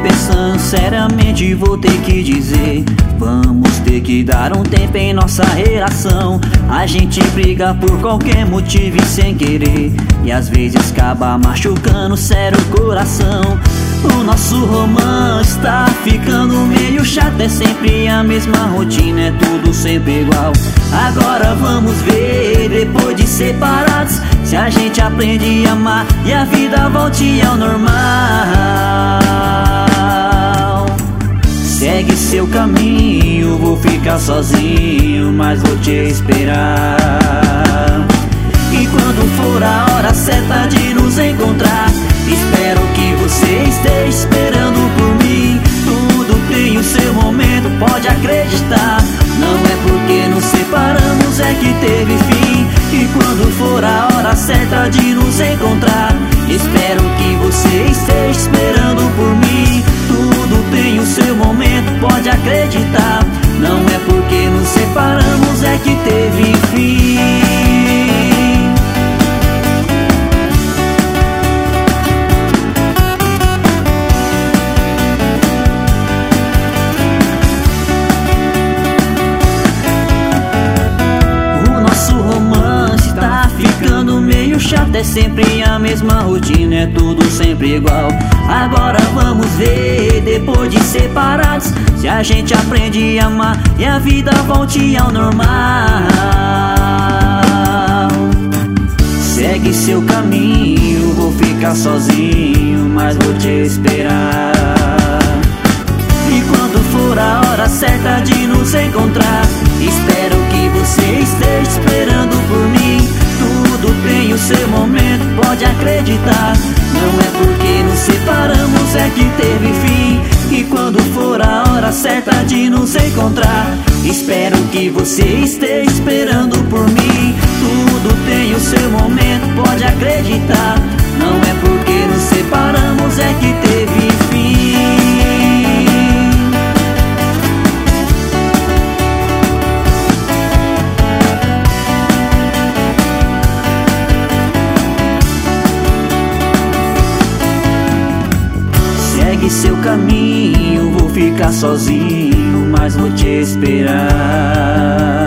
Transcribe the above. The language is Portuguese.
pensando seriamente, vou ter que dizer: vamos ter que dar um tempo em nossa relação. A gente briga por qualquer motivo e sem querer, e às vezes acaba machucando sério o coração. O nosso romance tá ficando meio chato, é sempre a mesma rotina, é tudo sempre igual. Agora vamos ver, depois de separados, se a gente aprende a amar e a vida volte ao normal. Segue seu caminho, vou ficar sozinho, mas vou te esperar. E quando for a hora certa de nos encontrar, espero que você esteja esperando por mim. Tudo tem o seu momento, pode acreditar. Não é porque nos separamos é que teve fim. E quando for a hora certa de nos encontrar, espero que você esteja esperando por mim. Tudo tem o seu momento, pode acreditar. Não é porque nos separamos é que teve fim. Chato, é sempre a mesma rotina, é tudo sempre igual. Agora vamos ver, depois de separados, se a gente aprende a amar e a vida volte ao normal. Segue seu caminho, vou ficar sozinho, mas vou te esperar. E quando for a hora certa de nos encontrar, espero que você esteja esperando por mim. Tudo tem o seu momento, pode acreditar. Não é porque nos separamos é que teve fim. E quando for a hora certa de nos encontrar, espero que você esteja esperando por mim. Tudo tem o seu momento, pode acreditar. Não é porque nos separamos é que teve fim. Segue seu caminho, vou ficar sozinho, mas vou te esperar.